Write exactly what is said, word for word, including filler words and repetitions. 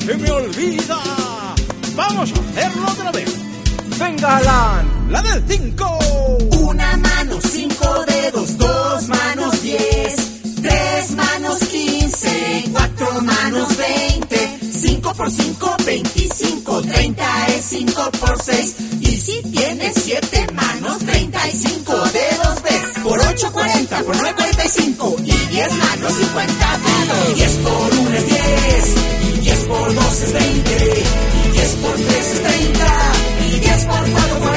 se me olvida. Vamos a hacerlo otra vez. Venga, Alan, la del cinco. Una mano, cinco dedos, dos manos, diez. Tres manos, quince. Cuatro manos, veinte. Cinco por cinco, veinticinco. Treinta es cinco por seis. Y si tienes siete manos, treinta y cinco dedos ves. Por ocho, cuarenta. Por nueve, cuarenta y cinco. Y diez manos, cincuenta dedos. Diez por uno es diez. Y diez por dos es veinte. Y diez por tres es treinta. Y diez por cuatro